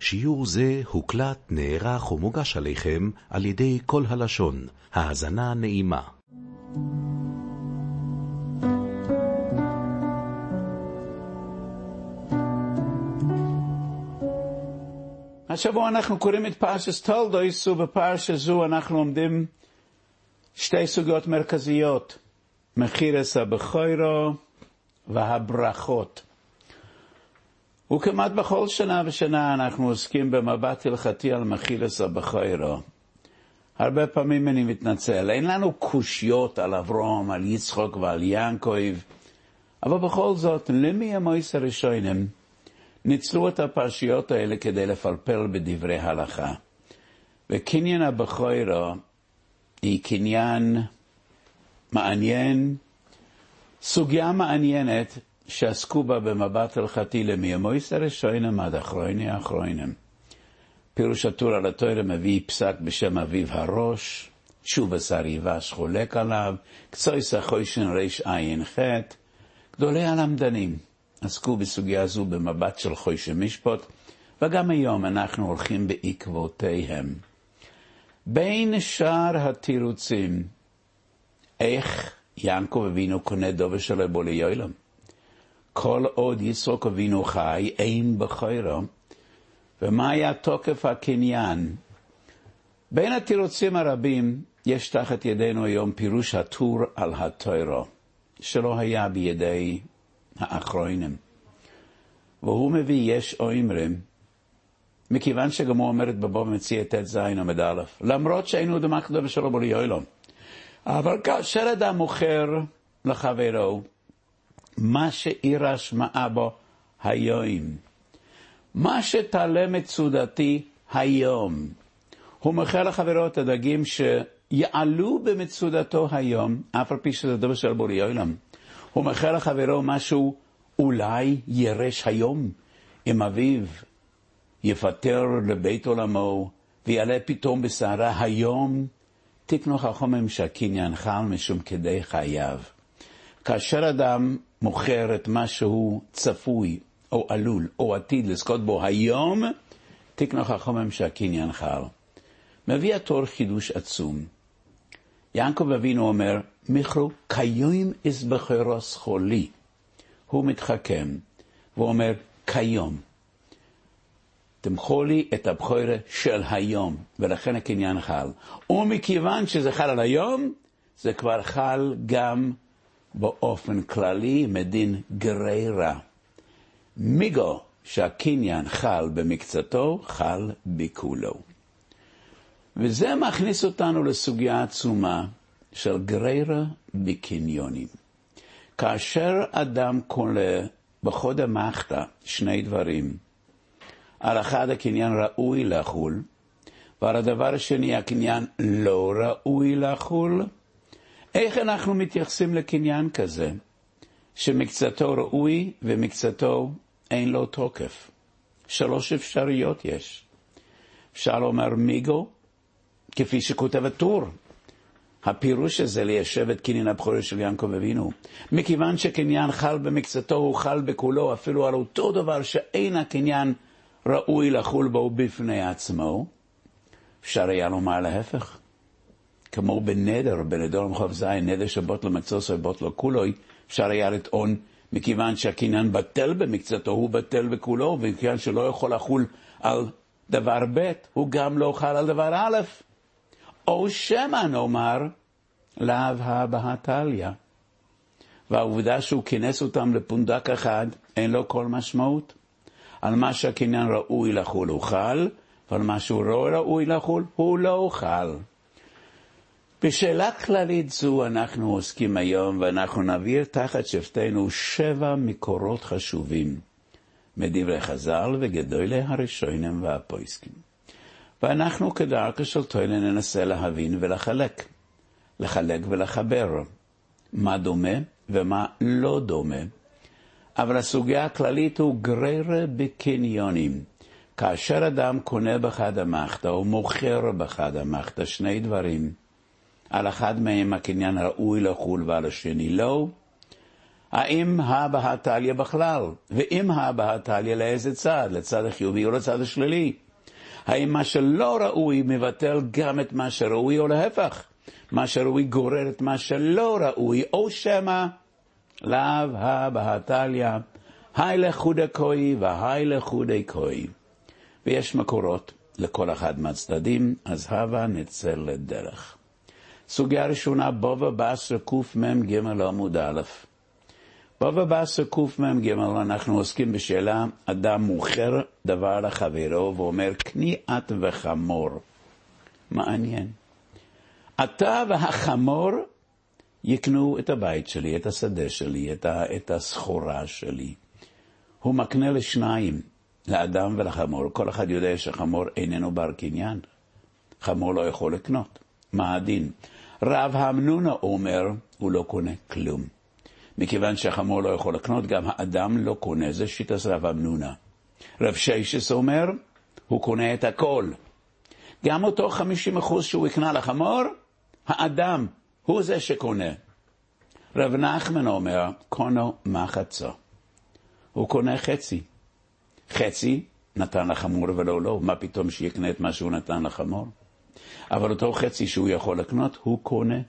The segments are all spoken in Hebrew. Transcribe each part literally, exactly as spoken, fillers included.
שיעור זה הוקלט, נערך ומוגש עליכם על ידי כל הלשון. האזנה נעימה. השבוע אנחנו קוראים את פרשת תולדות, ובפרשה זו אנחנו לומדים שתי סוגיות מרכזיות, מחירס הבכורו והברכות. וכמעט בכל שנה ושנה אנחנו עוסקים במבט הלכתי על מחירס הבכורו. הרבה פעמים אני מתנצל, אין לנו קושיות על אברהם, על יצחק ועל יעקב, אבל בכל זאת, למי המויס הראשונים ניצלו את הפרשיות האלה כדי לפלפל בדברי הלכה. וקניין הבכורו היא קניין מעניין, סוגיה מעניינת שעסקו בה במבט הלכתי למי המויס הראשונים עד אחרוני האחרונים. פירוש הטור על התורה מביא פסק בשם אביב הראש, תשובה סריבש חולק עליו, קצויס החוישן ריש עין חטא. גדולי הלמדנים עסקו בסוגיה זו במבט של חוישן משפט, וגם היום אנחנו הולכים בעקבותיהם. בין שאר התירוצים, איך יעקב אבינו קונה דובר שלו בו ליילום. כל עוד יצחק אבינו חי, אין בכורו, ומה היה תוקף הקניין? בין התירוצים הרבים, יש תחת ידינו היום פירוש הטור על התורה, שלא היה בידי האחרונים. והוא מביא יש אומרים, מכיוון שגם הוא אומרת בבוא ומציע תת זין עמד א', למרות שהיינו דמח דובר שלו בו ליילום. אבל כאשר אדם מוכר לחברו, מה שאירש מאבו היום, מה שתעלה מצודתי היום, הוא מוכר לחברו את הדגים שיעלו במצודתו היום, אף על פי שזה דבר של בורי עולם. הוא מוכר לחברו משהו אולי ירש היום, אם אביו יפטר לבית עולמו ויעלה פתאום בסערה היום, תקנו חכמים שהקניין חל משום כדי חייו. כאשר אדם מוכר את מה שהוא צפוי או עלול או עתיד לזכות בו היום, תקנו חכמים שהקניין חל. מביא התור חידוש עצום. יעקב אבינו אומר, מיכרו כיום אסבכרו סחולי. הוא מתחכם ואומר, כיום. תמכו לי את הבכורה של היום, ולכן הקניין חל. ומכיוון שזה חל על היום, זה כבר חל גם באופן כללי מדין גררה. מיגו שהקניין חל במקצתו, חל בכולו. וזה מכניס אותנו לסוגיה עצומה של גררה בקניונים. כאשר אדם קונה בחוד המחתה שני דברים, על אחד הקניין ראוי לחול, ועל הדבר השני הקניין לא ראוי לחול, איך אנחנו מתייחסים לקניין כזה, שמקצתו ראוי ומקצתו אין לו תוקף? שלוש אפשריות יש. אפשר לומר מיגו, כפי שכותב הטור. הפירוש הזה ליישב את קניין הבכורה של יעקב אבינו. מכיוון שקניין חל במקצתו, הוא חל בכולו, אפילו על אותו דבר שאין הקניין ראוי לחול בו בפני עצמו. אפשר היה לומר להפך. כמו בנדר, בנדר המחוב זין, נדר שבוט לו מקצוס או בוט לו כולוי, אפשר היה לטעון, מכיוון שהקניין בטל במקצתו, הוא בטל בכולו, וכיוון שלא יכול לחול על דבר ב', הוא גם לא חל על דבר א'. או שמה נאמר, לאו הבהתליה. והעובדה שהוא כינס אותם לפונדק אחד, אין לו כל משמעות. על מה שהקניין ראוי לחול הוא חל, ועל מה שהוא לא ראוי לחול הוא לא חל. בשאלה כללית זו אנחנו עוסקים היום, ואנחנו נעביר תחת שפטנו שבע מקורות חשובים, מדברי חז"ל וגדולי הראשונים והפוסקים. ואנחנו כדרכו של תורה ננסה להבין ולחלק, לחלק ולחבר, מה דומה ומה לא דומה. אבל הסוגיה הכללית הוא גררה בקניונים. כאשר אדם קונה בחד המחתה או מוכר בחד המחתה שני דברים, על אחד מהם הקניין ראוי לחול ועל השני לא, האם הבהתליה בכלל? ואם הבהתליה לאיזה צד? לצד החיובי או לצד השלילי? האם מה שלא ראוי מבטל גם את מה שראוי או להפך? מה שראוי גורר את מה שלא ראוי, או שמה לאו הבהתליה, היי לחודי כוי והי לחודי כוי. ויש מקורות לכל אחד מהצדדים, אז הבה נצא לדרך. סוגיה ראשונה, בבא בסרה קמ"ג עמוד א'. בבא בסרה קמ"ג אנחנו עוסקים בשאלה, אדם מוכר דבר לחברו ואומר קניית וחמור. מעניין. אתה והחמור יקנו את הבית שלי, את השדה שלי, את, ה, את הסחורה שלי. הוא מקנה לשניים, לאדם ולחמור. כל אחד יודע שחמור איננו בר קניין. חמור לא יכול לקנות. מה הדין? רב המנונה אומר, הוא לא קונה כלום. מכיוון שהחמור לא יכול לקנות, גם האדם לא קונה. זה שיטת רב המנונה. רב שיישס אומר, הוא קונה את הכל. גם אותו חמישים אחוז שהוא יקנה לחמור, האדם הוא זה שקונה. רב נחמן אומר, קונו מחצו. הוא קונה חצי. חצי נתן לחמור ולא לא. מה פתאום שיקנה את מה שהוא נתן לחמור? אבל אותו חצי שהוא יכול לקנות, הוא קונה.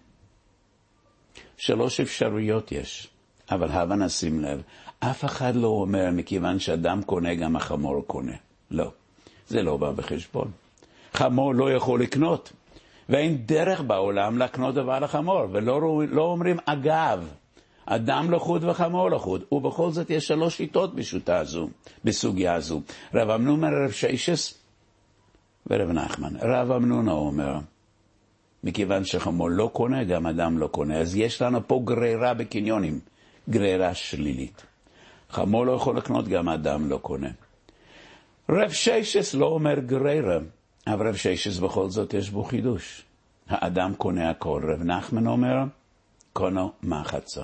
שלוש אפשרויות יש. אבל הבה נשים לב, אף אחד לא אומר, מכיוון שאדם קונה, גם החמור קונה. לא. זה לא בא בחשבון. חמור לא יכול לקנות. ואין דרך בעולם לקנות דבר לחמור. ולא לא אומרים, אגב, אדם לחוד וחמור לחוד. ובכל זאת יש שלוש שיטות בשיטה הזו, בסוגיה הזו. רב אמנון, רב שיישס ורב נחמן. רב אמנון אומר, מכיוון שחמור לא קונה, גם אדם לא קונה. אז יש לנו פה גרירה בקניונים. גרירה שלילית. חמור לא יכול לקנות, גם אדם לא קונה. רב שיישס לא אומר גרירה. אבל רב שיישס בכל זאת יש בו חידוש. האדם קונה הכל. רב נחמן אומר, קונו מחצו.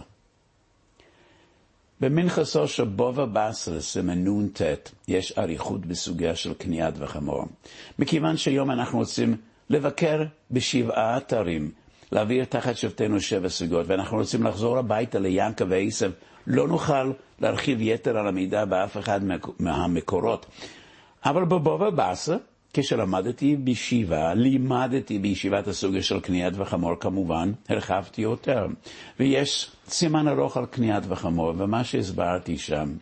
במנחסו של בבא בסרה סימן נון ת' יש אריכות בסוגיה של קניית וחמור. מכיוון שהיום אנחנו רוצים לבקר בשבעה אתרים, להעביר תחת שבטנו שבע סוגיות, ואנחנו רוצים לחזור הביתה ליענקב ועשיו, לא נוכל להרחיב יתר על המידע באף אחד מהמקורות. אבל בבבא בסרה, כשלמדתי בישיבה, לימדתי בישיבת הסוגיה של קניית וחמור, כמובן, הרחבתי יותר. ויש סימן ארוך על קניית וחמור, ומה שהסברתי שם,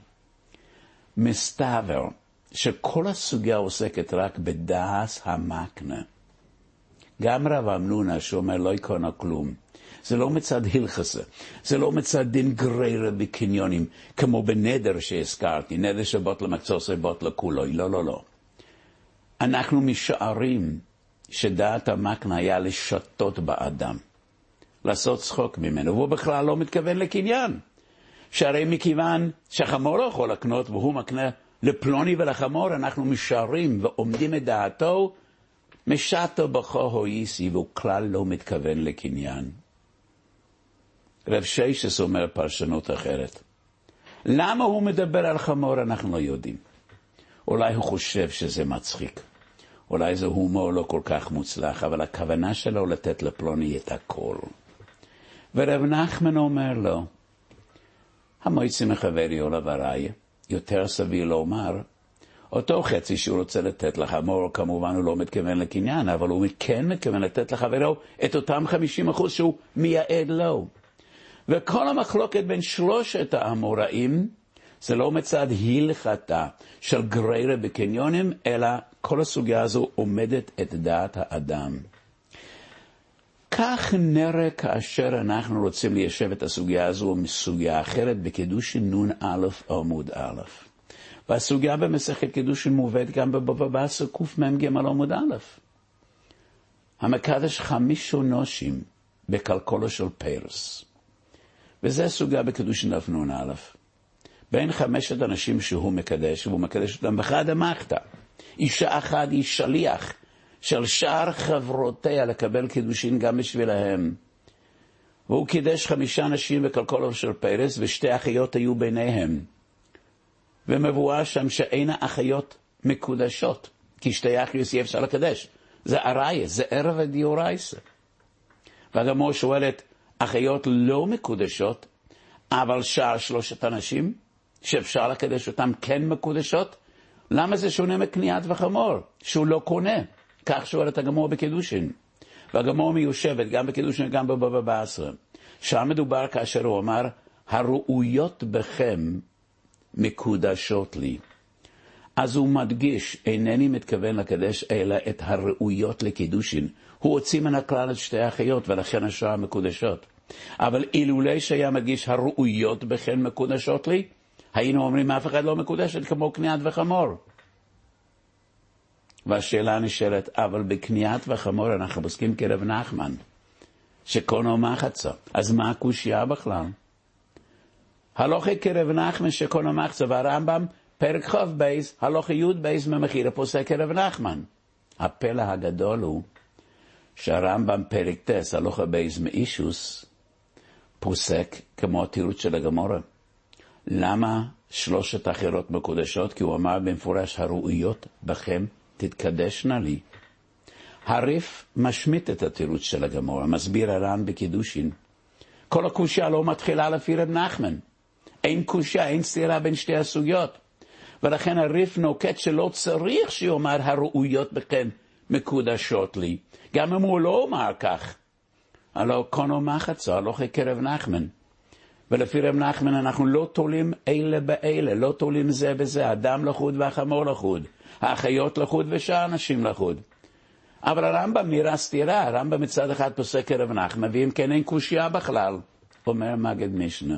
מסתבר שכל הסוגיה עוסקת רק בדעס המקנה. גם רב אמנונה שאומר לא יקונה כלום. זה לא מצד הלכסה, זה לא מצד דין גרירה בקניונים, כמו בנדר שהזכרתי, נדר שבוט למקצוסי בוט לכולוי, לא, לא, לא. אנחנו משערים שדעת המקנה היה לשתות באדם, לעשות צחוק ממנו, והוא בכלל לא מתכוון לקניין. שהרי מכיוון שהחמור לא יכול לקנות, והוא מקנה לפלוני ולחמור, אנחנו משערים ועומדים את דעתו, משתו בכו הויסי, והוא כלל לא מתכוון לקניין. רב שיישס אומר פרשנות אחרת. למה הוא מדבר על חמור אנחנו לא יודעים. אולי הוא חושב שזה מצחיק. אולי זה הומור לא כל כך מוצלח, אבל הכוונה שלו לתת לפלוני את הכל. ורב נחמן אומר לו, המועצים מחברי או לבראי, יותר סביר לומר, אותו חצי שהוא רוצה לתת לחמור, כמובן הוא לא מתכוון לקניין, אבל הוא כן מתכוון לתת לחברו את אותם חמישים אחוז שהוא מייעד לו. וכל המחלוקת בין שלושת האמוראים, זה לא מצד הלכתה של גרירה בקניונים, אלא כל הסוגיה הזו עומדת את דעת האדם. כך נראה כאשר אנחנו רוצים ליישב את הסוגיה הזו מסוגיה אחרת בקידושין נון א' עמוד א'. והסוגיה במסכת קידושין מובאת גם בבבא בסרה קמ"ג עמוד א'. המקדש חמישו נושים בקלקולו של פרס. וזה סוגיה בקידושין דף נון א'. בין חמשת אנשים שהוא מקדש, והוא מקדש אותם בחד המחתה. אישה אחת היא שליח של שאר חברותיה לקבל קידושין גם בשבילהם. והוא קידש חמישה אנשים בקלקולו של פרס, ושתי אחיות היו ביניהם. ומבואה שם שאין אחיות מקודשות, כי שתי אחיות אי אפשר לקדש. זה ארעי, זה ערב הדיורייסה. והגמור שואלת, אחיות לא מקודשות, אבל שאר שלושת אנשים, שאפשר לקדש אותם כן מקודשות, למה זה שונה מקניית וחמור, שהוא לא קונה? כך שואלת הגמור בקידושין. והגמור מיושבת גם בקידושין וגם בבבא בעשרה. שם מדובר כאשר הוא אמר, הראויות בכם מקודשות לי. אז הוא מדגיש, אינני מתכוון לקדש אלא את הראויות לקידושין. הוא הוציא מן הכלל את שתי האחיות ולכן השאר מקודשות. אבל אילולי שהיה מדגיש הראויות בכם מקודשות לי, היינו אומרים אף אחד לא מקודשת כמו קניית וחמור. והשאלה נשאלת, אבל בקניית וחמור אנחנו עוסקים כרב נחמן, שקונו מחצה. אז מה הקושיה בכלל? הלוכי כרב נחמן שקונו מחצה, והרמב"ם פרק חוב בייס, הלוכי יוד בייס ממחיר הפוסק כרב נחמן. הפלא הגדול הוא שהרמב"ם פרק תס, הלוכי בייס מאישוס, פוסק כמו התירוץ של הגמורה. למה שלושת אחרות מקודשות? כי הוא אמר במפורש, הראויות בכם תתקדשנה לי. הריף משמיט את התירוץ של הגמורה, מסביר הר"ן בקידושין. כל הקושיה לא מתחילה לפי רב נחמן. אין קושיה, אין סתירה בין שתי הסוגיות. ולכן הריף נוקט שלא צריך שיאמר הראויות בכם מקודשות לי. גם אם הוא לא אומר כך. הלא קונו מחצה, הלא כרב נחמן. ולפי רב נחמן אנחנו לא תולים אלה באלה, לא תולים זה בזה, אדם לחוד והחמור לחוד, האחיות לחוד ושאר אנשים לחוד. אבל הרמב"ם נראה סתירה, הרמב"ם מצד אחד פוסק כרב נחמן, ואם כן אין קושיה בכלל, אומר מגד משנה.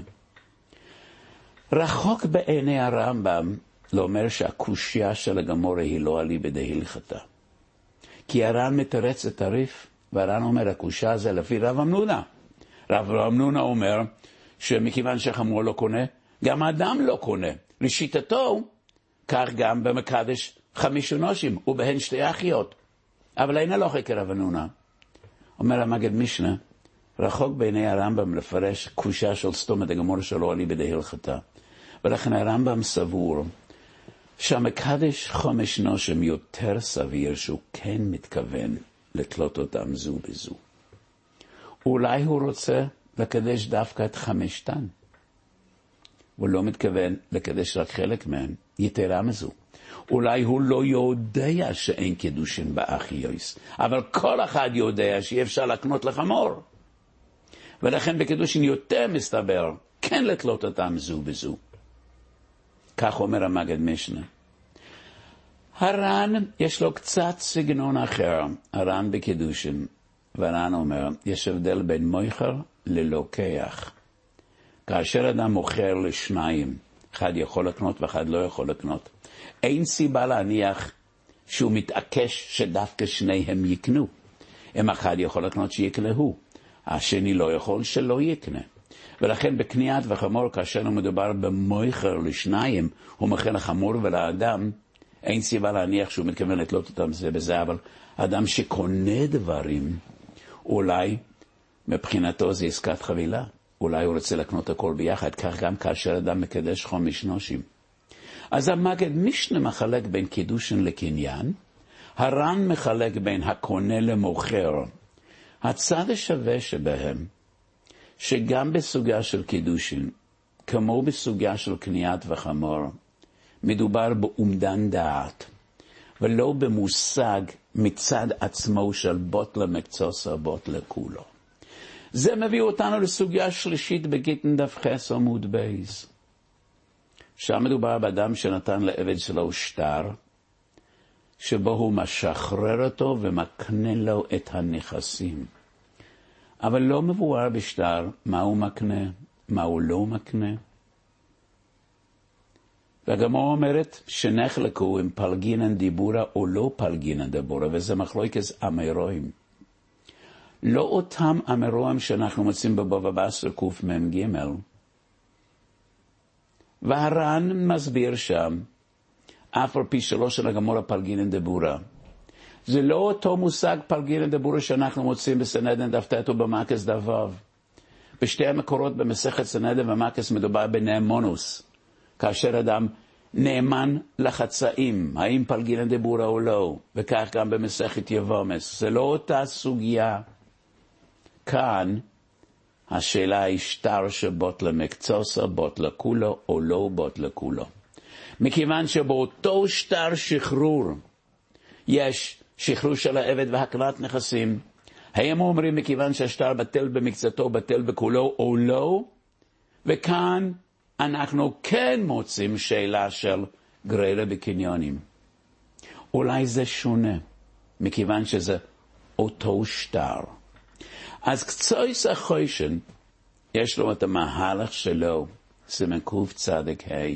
רחוק בעיני הרמב"ם לאומר שהקושיה של הגמורה היא לא אליבא דהלכתה. כי הר"ן מתרץ את הריף, והר"ן אומר הקושיה זה לפי רב אמנונה. רב אמנונה אומר שמכיוון שחמור לא קונה, גם האדם לא קונה. לשיטתו, כך גם במקדש חמיש נושים, ובהן שתי אחיות. אבל אין הלכה כרב אמנונה. אומר המגד משנה, רחוק בעיני הרמב"ם לפרש קושיה של סתומת הגמורה שלו אליבא דהלכתה. ולכן הרמב"ם סבור שהמקדש חמש נושים יותר סביר שהוא כן מתכוון לתלות אותם זו בזו. אולי הוא רוצה לקדש דווקא את חמשתן. הוא לא מתכוון לקדש רק חלק מהם, יתרה מזו. אולי הוא לא יודע שאין קידושין באחיות, אבל כל אחד יודע שאי אפשר לקנות לחמור. ולכן בקידושין יותר מסתבר כן לתלות אותם זו בזו. כך אומר המגד משנה. הר"ן יש לו קצת סגנון אחר, הר"ן בקידושין, והר"ן אומר, יש הבדל בין מוכר ללוקח. כאשר אדם מוכר לשניים, אחד יכול לקנות ואחד לא יכול לקנות, אין סיבה להניח שהוא מתעקש שדווקא שניהם יקנו. אם אחד יכול לקנות שיקלהו, השני לא יכול שלא יקנה. ולכן בקניית וחמור, כאשר הוא מדובר במוכר לשניים, הוא מוכר לחמור ולאדם, אין סיבה להניח שהוא מתכוון לתלות אותם זה בזה, אבל אדם שקונה דברים, אולי מבחינתו זה עסקת חבילה. אולי הוא רוצה לקנות הכל ביחד, כך גם כאשר אדם מקדש חמש נושים. אז המגד משנה מחלק בין קידושין לקניין, הר"ן מחלק בין הקונה למוכר. הצד השווה שבהם, שגם בסוגיה של קידושין, כמו בסוגיה של קניית וחמור, מדובר באומדן דעת, ולא במושג מצד עצמו של בוטלה מקצוסה בוטלה כולו. זה מביא אותנו לסוגיה שלישית בגיטין דף חס עמוד בייס. שם מדובר באדם שנתן לעבד שלו שטר, שבו הוא משחרר אותו ומקנה לו את הנכסים. אבל לא מבואר בשטר מה הוא מקנה, מה הוא לא מקנה. והגמרא אומרת שנחלקו עם פלגינן דיבורה או לא פלגינן דיבורה, וזה מחלוקת אמוראים. לא אותם אמוראים שאנחנו מוצאים בבבא בסרה קמ"ג. והר"ן מסביר שם, אף על פי שלא של הגמרא פלגינן דיבורה. זה לא אותו מושג פלגינן דיבורה שאנחנו מוצאים בסנהדרין דף ט' ובמקס דף ו'. בשתי המקורות במסכת סנהדרין ומקס מדובר בנאמונוס. כאשר אדם נאמן לחצאים, האם פלגינן דיבורה או לא, וכך גם במסכת יבומס. זה לא אותה סוגיה. כאן השאלה היא שטר שבוט למקצוסה, בוט לכולו או לא בוט לכולו. מכיוון שבאותו שטר שחרור יש שחרור של העבד והקנת נכסים, הם אומרים מכיוון שהשטר בטל במקצתו, בטל בכולו או לא, וכאן אנחנו כן מוצאים שאלה של גרירה בקניונים. אולי זה שונה, מכיוון שזה אותו שטר. אז קצויס החוישן, יש לו את המהלך שלו, סימן קוף צדק ה'.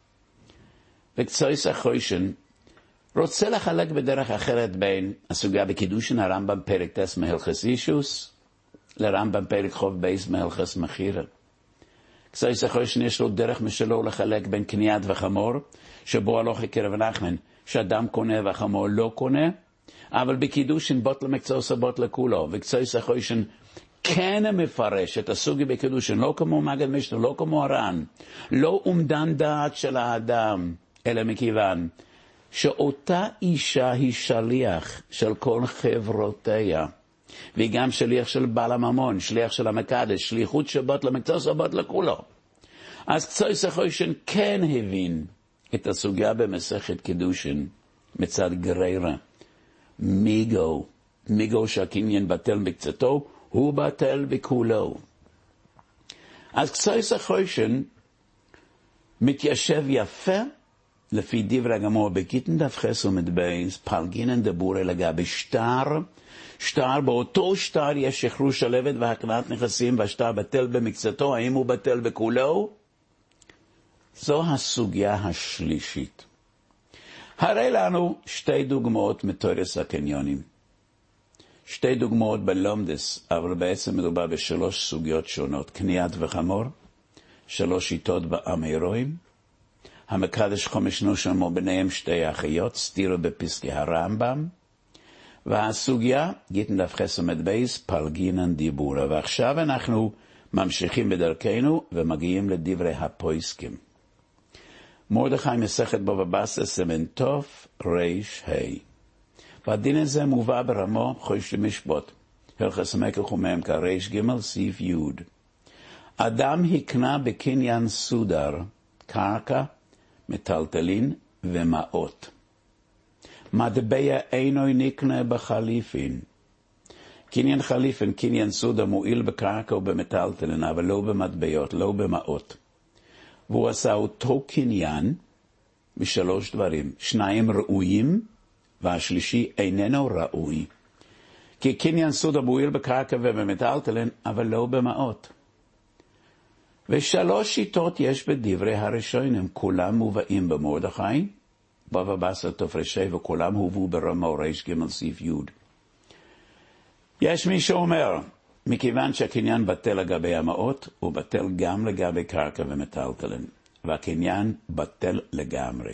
וקצויס החוישן רוצה לחלק בדרך אחרת בין הסוגיה בקידושין הרמב"ם פרק טס מהלכס אישוס, לרמב"ם פרק חוב בייס מהלכס מחירה. קצויס החוישן יש לו דרך משלו לחלק בין קניית וחמור, שבו הלוכי כרב נחמן, שאדם קונה והחמור לא קונה, אבל בקידושין בוט למקצוסה בוט לכולו, וקצויס החוישן כן מפרש את הסוגי בקידושין, לא כמו מגד משנה, לא כמו הר"ן, לא אומדן דעת של האדם, אלא מכיוון שאותה אישה היא שליח של כל חברותיה, והיא גם שליח של בעל הממון, שליח של המקדש, שליחות שבוט למקצוסה בוט לכולו. אז קצויס החוישן כן הבין את הסוגיה במסכת קידושין מצד גרירה. מיגו, מיגו שהקניין בטל בקצתו, הוא בטל בכולו. אז קצויס החוישן מתיישב יפה לפי דברי הגמור בגיטין דף חס ומדבייס, פלגינן דבורי לגבי שטר, שטר, באותו שטר יש שחרור של עבד והקנת נכסים, והשטר בטל במקצתו, האם הוא בטל בכולו? זו הסוגיה השלישית. הרי לנו שתי דוגמאות מתורס הקניונים. שתי דוגמאות בלומדס, אבל בעצם מדובר בשלוש סוגיות שונות. קניית וחמור, שלוש שיטות באמירואים. המקדש חומש נושמו ביניהם שתי אחיות, סתירו בפסקי הרמב"ם. והסוגיה, גיטין דף חס ומדבייס, פלגינן דיבורה. ועכשיו אנחנו ממשיכים בדרכנו ומגיעים לדברי הפויסקים. מרדכי מסכת בבא בסרה סימן תוף ריש ה'. והדין הזה מובא ברמו חוש למשפט, הלכס מקח וממקה ריש ג' סעיף י'. אדם הקנה בקניין סודר, קרקע, מטלטלין ומעות. מטבע אינו נקנה בחליפין. קניין חליפין, קניין סודר מועיל בקרקע ובמטלטלין, אבל לא במטבעות, לא במעות. והוא עשה אותו קניין משלוש דברים. שניים ראויים, והשלישי איננו ראוי. כי קניין סודר מועיל בקרקע ובמטלטלין, אבל לא במעות. ושלוש שיטות יש בדברי הראשונים, כולם מובאים במרדכי, בבא בסרה תוף ריש ה', וכולם הובאו ברמו ריש ג' סעיף י'. יש מי שאומר, מכיוון שהקניין בטל לגבי המעות, הוא בטל גם לגבי קרקע ומטלטלין, והקניין בטל לגמרי.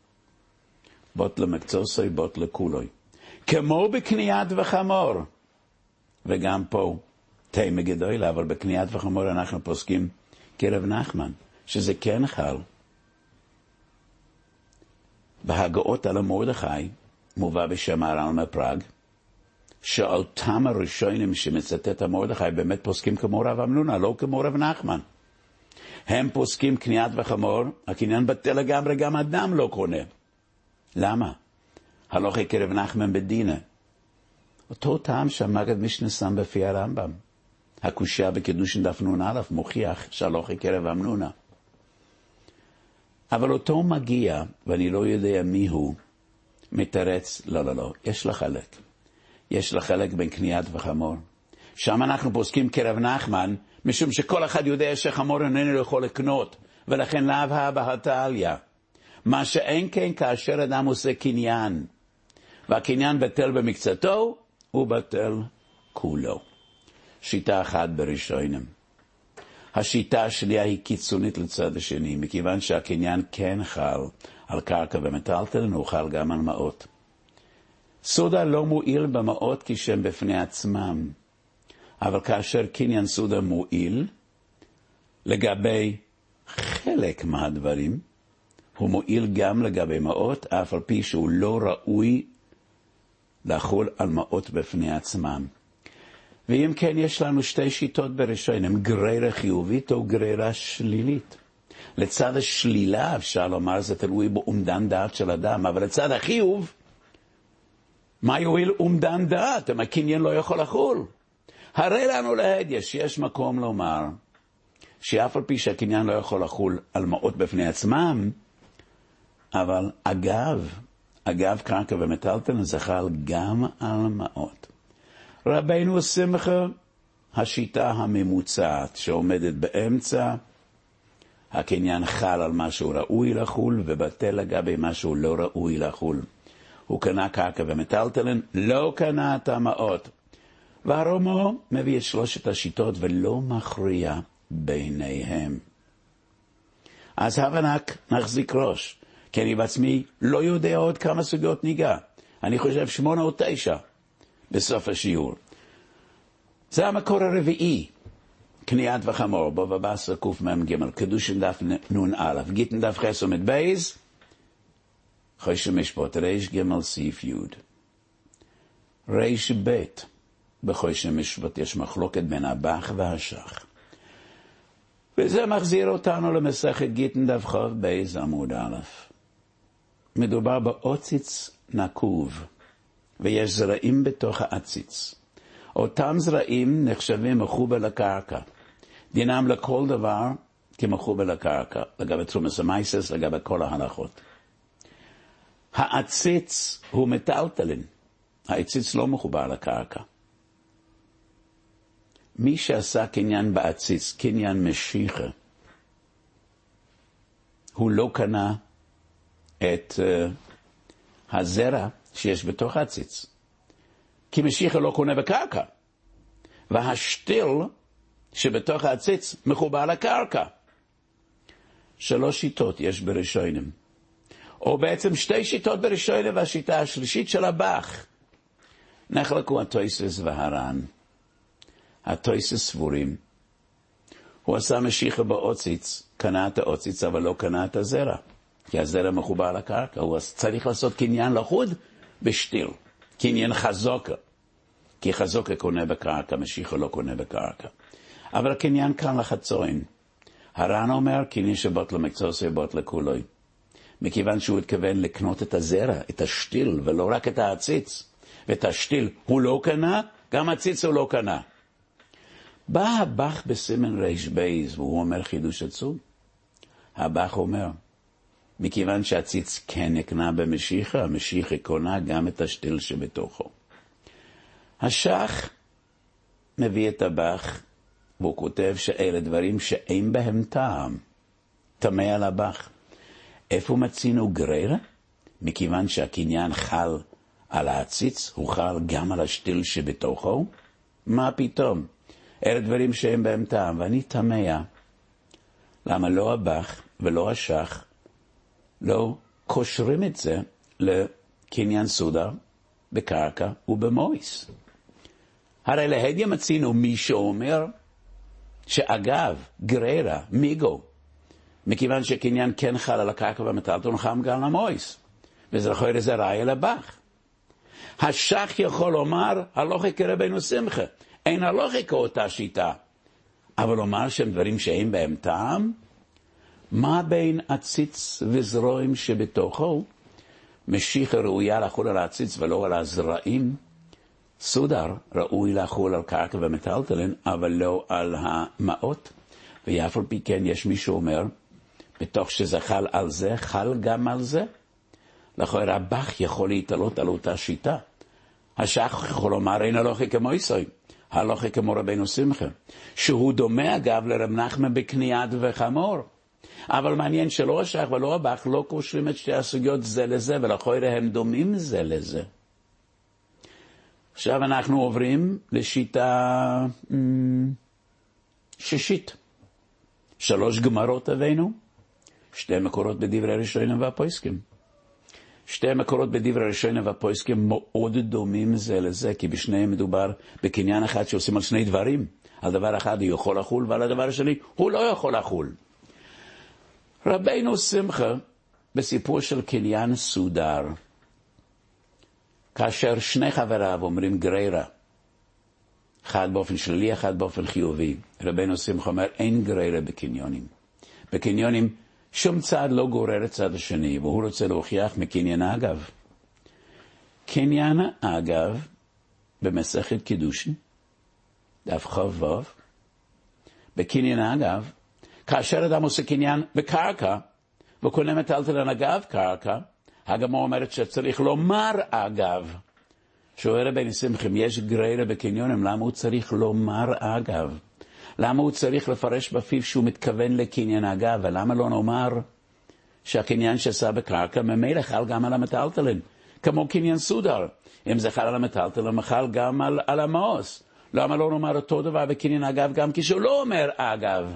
בוט למקצוסי, בוט לכולוי. כמו בקניית וחמור. וגם פה, תימא גדולה, אבל בקניית וחמור אנחנו פוסקים כרב נחמן, שזה כן חל. בהגאות על המרדכי, מובא בשם הר"ן מפראג, שאותם הראשונים שמצטט המרדכי באמת פוסקים כמו רב אמנונה, לא כמו רב נחמן. הם פוסקים קניית וחמור, הקניין בטל לגמרי, גם אדם לא קונה. למה? הלוכי כרב נחמן בדינה. אותו טעם שהמגד משנה שם בפי הרמב"ם. הקושיה בקידושין דף נון א' מוכיח שהלוכי כרב אמנונה. אבל אותו מגיע, ואני לא יודע מי הוא, מתרץ, לא, לא, לא, יש לחלק. יש לחלק בין קניית וחמור. שם אנחנו פוסקים כרב נחמן, משום שכל אחד יודע שחמור איננו יכול לקנות, ולכן לאו הבהתליה. מה שאין כן כאשר אדם עושה קניין, והקניין בטל במקצתו, הוא בטל כולו. שיטה אחת בראשונים. השיטה השנייה היא קיצונית לצד השני, מכיוון שהקניין כן חל על קרקע ומטלטלין, הוא חל גם על מעות. סודה לא מועיל במעות כשהם בפני עצמם, אבל כאשר קניין סודה מועיל, לגבי חלק מהדברים, הוא מועיל גם לגבי מעות, אף על פי שהוא לא ראוי לחול על מעות בפני עצמם. ואם כן, יש לנו שתי שיטות בראשונים, גרירה חיובית או גרירה שלילית. לצד השלילה, אפשר לומר, זה תלוי באומדן דעת של אדם, אבל לצד החיוב, מה יועיל אומדן דעת? אם הקניין לא יכול לחול. הרי לנו להדיה שיש מקום לומר, שאף על פי שהקניין לא יכול לחול על מעות בפני עצמם, אבל אגב, אגב קרקע ומטלטלין זה חל גם על מעות. רבינו שמחה, השיטה הממוצעת שעומדת באמצע, הקניין חל על משהו ראוי לחול, ובטל לגבי משהו לא ראוי לחול. הוא קנה קרקע ומטלטלין, לא קנה את המעות. והרומו מביא את שלושת השיטות ולא מכריע ביניהם. אז הבנק נחזיק ראש, כי אני בעצמי לא יודע עוד כמה סוגיות ניגע. אני חושב שמונה או תשע בסוף השיעור. זה המקור הרביעי, קניית וחמור, בו ובאסר קוף מ"ג, קדושין דף נון א', גיטין דף חס עמוד בייז, חוש משפט, ריש ג' סעיף י'. ריש ב', בחוש משפט יש מחלוקת בין הבח והשח. וזה מחזיר אותנו למסכת גיטין דף ח' בייז עמוד א'. מדובר בעציץ נקוב, ויש זרעים בתוך העציץ. אותם זרעים נחשבים מחובר לקרקע. דינם לכל דבר כמחובר לקרקע, לגבי תרומס המייסס, לגבי כל ההלכות. העציץ הוא מטלטלין. העציץ לא מחובר לקרקע. מי שעשה קניין בעציץ, קניין משיחה, הוא לא קנה את uh, הזרע שיש בתוך העציץ. כי משיחה לא קונה בקרקע. והשתיל שבתוך העציץ מחובר לקרקע. שלוש שיטות יש בראשונים. או בעצם שתי שיטות בראשונים, והשיטה השלישית של הבח. נחלקו התויסס והר"ן. התויסס סבורים. הוא עשה משיחה בעציץ, קנה את העציץ, אבל לא קנה את הזרע. כי הזרע מחובר לקרקע. הוא צריך לעשות קניין לחוד בשתיל. קניין חזוקה. כי חזוקה קונה בקרקע, משיחה לא קונה בקרקע. אבל הקניין כאן לחצוין. הר"ן אומר, קניין שבוט למקצוסי בוט לכולוי. מכיוון שהוא התכוון לקנות את הזרע, את השתיל, ולא רק את העציץ. ואת השתיל הוא לא קנה, גם העציץ הוא לא קנה. בא הבח בסימן ריש בייז, והוא אומר חידוש עצום. הבח אומר, מכיוון שהעציץ כן נקנה במשיחה, המשיחה קונה גם את השתיל שבתוכו. השח מביא את הבח, והוא כותב שאלה דברים שאין בהם טעם, טמא על הבח. איפה מצינו גרירה? מכיוון שהקניין חל על העציץ, הוא חל גם על השתיל שבתוכו? מה פתאום? אלה דברים שאין בהם טעם, ואני טמא. למה לא הבח ולא השח לא קושרים את זה לקניין סודר בקרקע ובמויס? הרי להדיה מצינו מי שאומר שאגב גרירה מיגו, מכיוון שקניין כן חל על הקרקע והמטלטלין חם גם למויס, וזה יכול להיות זה ראי לבח. השח יכול לומר הלוכי כרבנו שמחה, אין הלוכי כאותה שיטה, אבל לומר שהם דברים שאין בהם טעם. מה בין עציץ וזרועים שבתוכו? משיחה ראויה לחול על העציץ ולא על הזרעים. סודר ראוי לחול על קרקע ומטלטלין, אבל לא על המעות. ואף על פי כן יש מי שאומר, בתוך שזה חל על זה, חל גם על זה. לכן הבח יכול להתעלות על אותה שיטה. השח יכול לומר, אין הלוכי כמו יסוי, הלוכי כמו רבנו שמחה, שהוא דומה אגב לרב נחמן בקניית וחמור. אבל מעניין שלא השח ולא הבח לא קושרים את שתי הסוגיות זה לזה, ולכן הם דומים זה לזה. עכשיו אנחנו עוברים לשיטה שישית. שלוש גמרות הבאנו, שתי מקורות בדברי ראשונים והפויסקים. שתי מקורות בדברי ראשונים והפויסקים מאוד דומים זה לזה, כי בשניהם מדובר בקניין אחד שעושים על שני דברים. על דבר אחד הוא יכול לחול, ועל הדבר השני הוא לא יכול לחול. רבינו שמחה בסיפור של קניין סודר, כאשר שני חבריו אומרים גרירה, אחד באופן שלילי, אחד באופן חיובי. רבנו שמחה אומר, אין גרירה בקניונים. בקניונים שום צד לא גורר את צד השני, והוא רוצה להוכיח מקניין אגב. קניין אגב, במסכת קידושין, דף חוב וו, בקניין אגב, כאשר אדם עושה קניין בקרקע, וקונה מטלטלן אגב קרקע, הגמרא אומרת שצריך לומר אגב. שואל רבי שמחה, אם יש גרירה בקניונים, למה הוא צריך לומר אגב? למה הוא צריך לפרש בפיו שהוא מתכוון לקניין אגב? ולמה לא נאמר שהקניין שעשה בקרקע ממילא חל גם על המטלטלן? כמו קניין סודר. אם זה חל על המטלטלן, חל גם על, על המעוס. למה לא נאמר אותו דבר בקניין אגב גם כשהוא לא אומר אגב?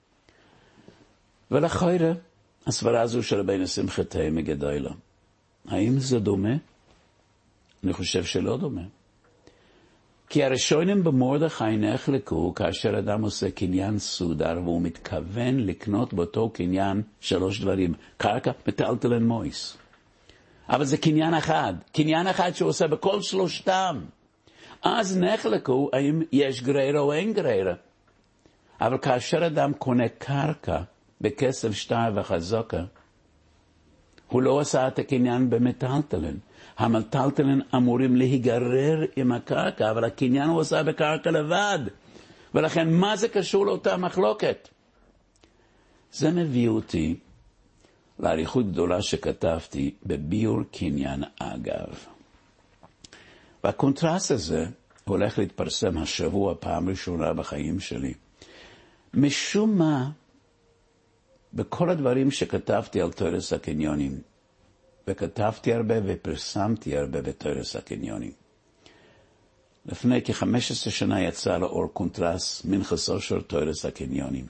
ולכוירא, הסברה הזו של רבי שמחה תהא מגדולה. האם זה דומה? אני חושב שלא דומה. כי הראשונים במרדכי נחלקו כאשר אדם עושה קניין סודר והוא מתכוון לקנות באותו קניין שלוש דברים, קרקע, מטלטלן, מויס. אבל זה קניין אחד, קניין אחד שהוא עושה בכל שלושתם. אז נחלקו האם יש גרירה או אין גרירה. אבל כאשר אדם קונה קרקע בכסף שטר וחזקה, הוא לא עשה את הקניין במטלטלן. המטלטלן אמורים להיגרר עם הקרקע, אבל הקניין הוא עשה בקרקע לבד. ולכן מה זה קשור לאותה מחלוקת? זה מביא אותי לאריכות גדולה שכתבתי בביור קניין אגב. והקונטרסט הזה הולך להתפרסם השבוע פעם ראשונה בחיים שלי. משום מה, בכל הדברים שכתבתי על תורס הקניונים, וכתבתי הרבה ופרסמתי הרבה בתורס הקניונים. לפני כ-חמש עשרה שנה יצא לאור קונטרס מנחסו של תורס הקניונים.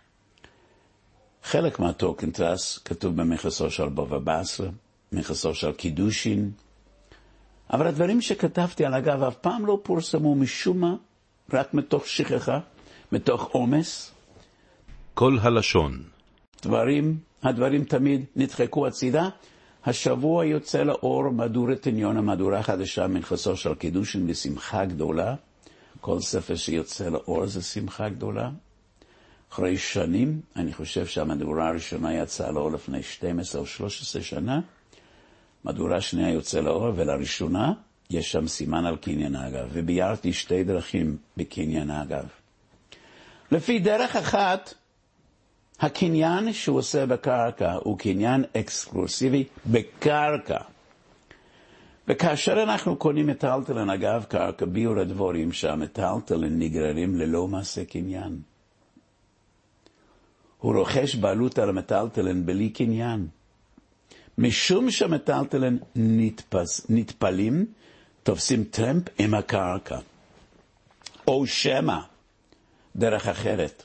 חלק מאותו קונטרס כתוב במנחסו של בבא בסרה, מנחסו של קידושין, אבל הדברים שכתבתי על אגב אף פעם לא פורסמו משום מה, רק מתוך שכחה, מתוך עומס. כל הלשון. דברים, הדברים תמיד נדחקו הצידה. השבוע יוצא לאור מדורת עניון, המדורה חדשה מנחסו של קידושין בשמחה גדולה. כל ספר שיוצא לאור זה שמחה גדולה. אחרי שנים, אני חושב שהמדורה הראשונה יצאה לאור לפני שתים עשרה או שלוש עשרה שנה. מדורה שנייה יוצא לאור, ולראשונה יש שם סימן על קניין אגב. וביירתי שתי דרכים בקניין אגב. לפי דרך אחת, הקניין שהוא עושה בקרקע הוא קניין אקסקלוסיבי בקרקע. וכאשר אנחנו קונים מטלטלן אגב קרקע, ביור הדבורים שהמטלטלן נגררים ללא מעשה קניין. הוא רוכש בעלות על המטלטלן בלי קניין. משום שהמטלטלן נתפס, נטפלים, תופסים טרמפ עם הקרקע. או שמה, דרך אחרת.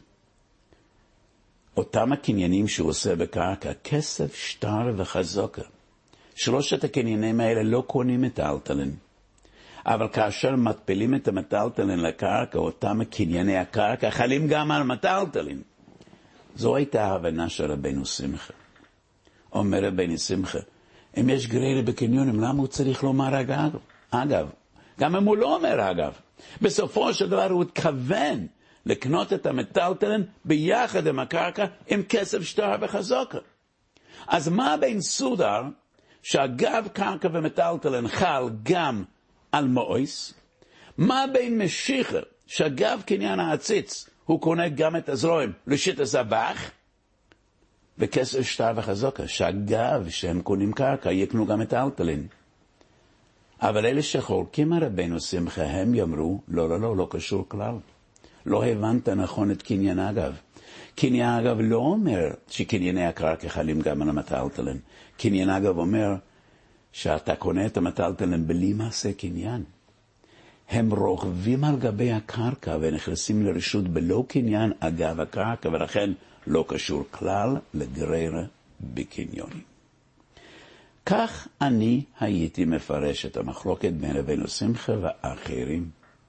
אותם הקניינים שהוא עושה בקרקע, כסף, שטר וחזקה. שלושת הקניינים האלה לא קונים מטלטלן. אבל כאשר מטפלים את המטלטלן לקרקע, אותם קנייני הקרקע חלים גם על מטלטלן. זו הייתה ההבנה של רבנו שמחה. אומר רבנו שמחה, אם יש גרירה בקניונים, למה הוא צריך לומר אגב? אגב, גם אם הוא לא אומר אגב. בסופו של דבר הוא התכוון לקנות את המטלטלן ביחד עם הקרקע עם כסף שטר וחזקה. אז מה בין סודר שאגב קרקע ומטלטלן חל גם על מויס? מה בין משיחה שאגב קניין העציץ הוא קונה גם את הזרועים לשיט הזבח? וכסף שטר וחזקה שאגב שהם קונים קרקע יקנו גם את מטלטלן. אבל אלה שחולקים על רבנו שמחה הם יאמרו לא לא לא לא קשור כלל. לא הבנת נכון את קניין אגב. קניין אגב לא אומר שקנייני הקרקע חלים גם על המטלטלן. קניין אגב אומר שאתה קונה את המטלטלן בלי מעשה קניין. הם רוכבים על גבי הקרקע ונכנסים לרשות בלא קניין אגב הקרקע, ולכן לא קשור כלל לגרירה בקניונים. כך אני הייתי מפרש את המחלוקת בין רבנו שמחה ואחרים.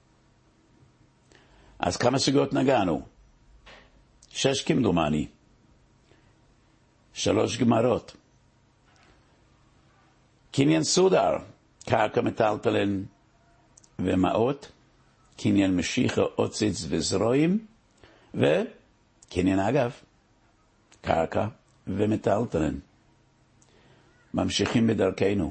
אז כמה סוגיות נגענו? שש כמדומני. שלוש גמרות. קניין סודר, קרקע מטלטלן ומעות, קניין משיחה, עוציץ וזרועים, וקניין אגב, קרקע ומטלטלין. ממשיכים בדרכנו.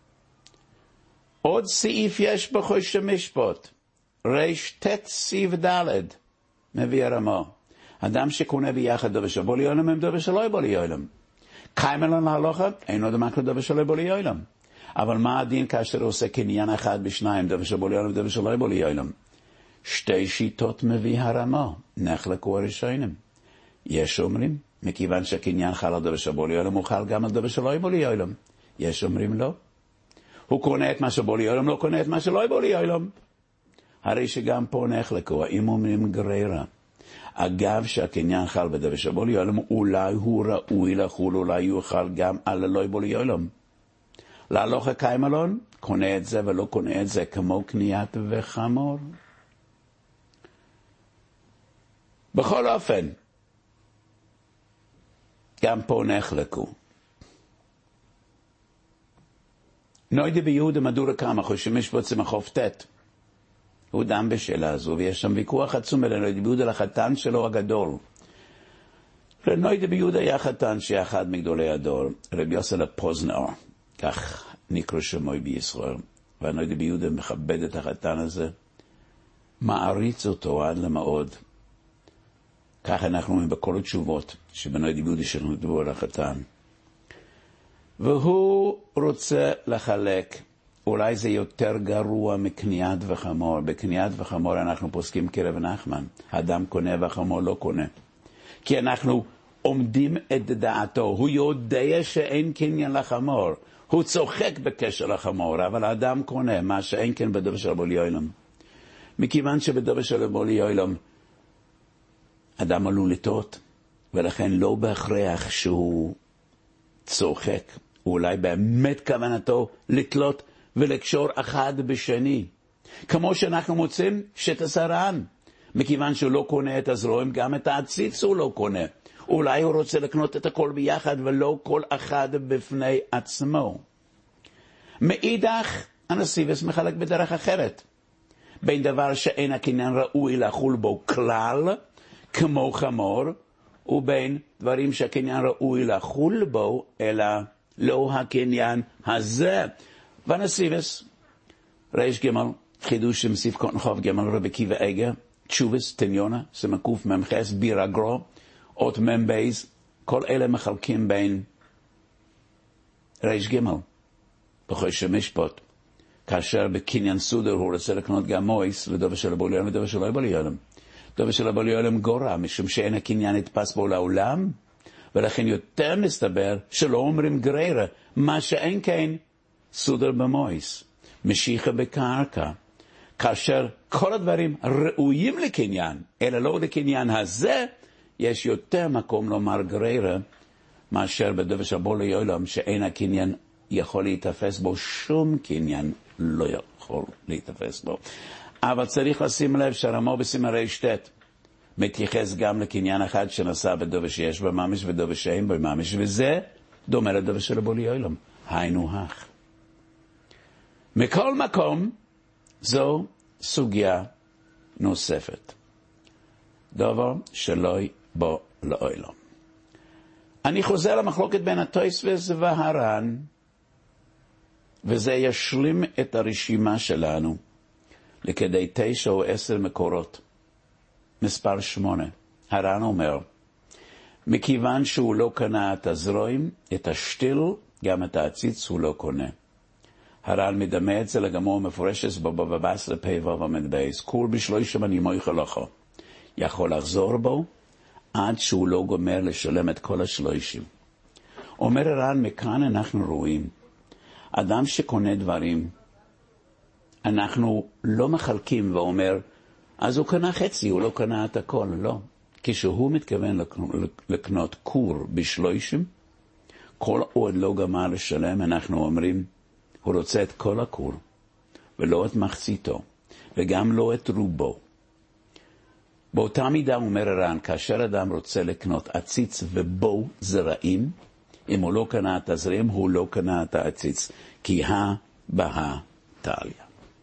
עוד סעיף יש בחוש המשפט, ריש תת סיב דלת, מביא הרמה. אדם שקונה ביחד דבר שבו לי עולם, הם דבר שלא יבוא לי עולם. קיימלון להלוכה, אינו דמק לדבר שלא יבוא לי עולם. אבל מה הדין כאשר הוא עושה קניין אחד בשניים, דבר שבו לי עולם, דבר שלא יבוא לי עולם? שתי שיטות מביא הרמה, נחלקו הראשונים. יש אומרים, מכיוון שהקניין חל על דבר שבו לי עולם, הוא חל גם על דבר שלא יבוא לי עולם. יש אומרים לא. הוא קונה את מה שבוא לי עולם, לא קונה את מה שלא יבוא לי עולם. הרי שגם פה נחלקו, האם אומרים גררה. אגב שהקניין חל בדבר שבו לי עולם, אולי הוא ראוי לחול, אולי הוא חל גם על לא יבוא לי עולם. להלוכה קיימלון, קונה את זה ולא קונה את זה כמו קניית וחמור. בכל אופן, גם פה נחלקו. נוידי ביהודה מדורה כמה חושבים משפוצים החופטת. הוא דם בשאלה הזו, ויש שם ויכוח עצום אל נוידי ביהודה לחתן שלו הגדול. נוידי ביהודה היה חתן שאחד מגדולי הדור, רבי יוסף פוזנר, כך נקרא שמוי בישראל. והנוידי ביהודה מכבד את החתן הזה, מעריץ אותו עד למאוד. כך אנחנו אומרים בכל התשובות שבנוידי ביהודה שנודבו על החתן. והוא רוצה לחלק, אולי זה יותר גרוע מקניית וחמור. בקניית וחמור אנחנו פוסקים כרב נחמן, האדם קונה וחמור לא קונה. כי אנחנו עומדים את דעתו, הוא יודע שאין קניין לחמור, הוא צוחק בקשר לחמור, אבל האדם קונה מה שאין כן בדבר של בולי עולם. מכיוון שבדבר של בולי עולם, אדם עלול לטעות, ולכן לא בהכרח שהוא צוחק. אולי באמת כוונתו לתלות ולקשור אחד בשני. כמו שאנחנו מוצאים שתסרן. מכיוון שהוא לא קונה את הזרועים, גם את העציץ הוא לא קונה. אולי הוא רוצה לקנות את הכל ביחד ולא כל אחד בפני עצמו. מאידך, הנסיבס מחלק בדרך אחרת. בין דבר שאין הקניין ראוי לחול בו כלל, כמו חמור, ובין דברים שהקניין ראוי לחול בו, אלא לא הקניין הזה. ונסיבס, ריש גמל, חידוש שמסיף קוטנחוב גמל רבי קיבא איגר, תשובס, תניונה, סמקוף ממחס, בירה גרו, אות ממבייז, כל אלה מחלקים בין ריש גמל, בחוש המשפט, כאשר בקניין סודר הוא רוצה לקנות גם מויס, לדבר של הבולי עולם, לדבר שלא יבולי עולם. דבר של הבולי עולם גורע, משום שאין הקניין נתפס בו לעולם, ולכן יותר מסתבר שלא אומרים גררה, מה שאין כן סודר במויס, משיחה בקרקע, כאשר כל הדברים ראויים לקניין, אלא לא לקניין הזה, יש יותר מקום לומר גררה, מאשר בדבר של בולי עולם, שאין הקניין יכול להתאפס בו, שום קניין לא יכול להתאפס בו. אבל צריך לשים לב שהרמו בסימרי שתת, מתייחס גם לקניין אחד שנעשה בדבר שיש בממש ודבר שאין בממש, וזה דומה לדבר של בולי עולם, היינו הך. מכל מקום, זו סוגיה נוספת. דבר שלא בו לעולם. אני חוזר למחלוקת בין התוספות והר"ן, וזה ישלים את הרשימה שלנו לכדי תשע או עשר מקורות. מספר שמונה. הר"ן אומר, מכיוון שהוא לא קנה את הזרועים, את השתיל, גם את העציץ הוא לא קונה. הר"ן מדמה את זה לגמור מפורשת בבבא בתרא פ"ו עמוד בייס, כול בשלושים אני מויכל לך. יכול לחזור בו עד שהוא לא גומר לשלם את כל השלושים. אומר הר"ן, מכאן אנחנו רואים, אדם שקונה דברים, אנחנו לא מחלקים ואומר, אז הוא קנה חצי, הוא לא קנה את הכל, לא. כשהוא מתכוון לקנות קור בשלושים, כל עוד לא גמר לשלם, אנחנו אומרים, הוא רוצה את כל הקור, ולא את מחציתו, וגם לא את רובו. באותה מידה אומר הר"ן, כאשר אדם רוצה לקנות עציץ ובו זרעים, אם הוא לא קנה את הזרעים, הוא לא קנה את העציץ, כי הא בהא תליא.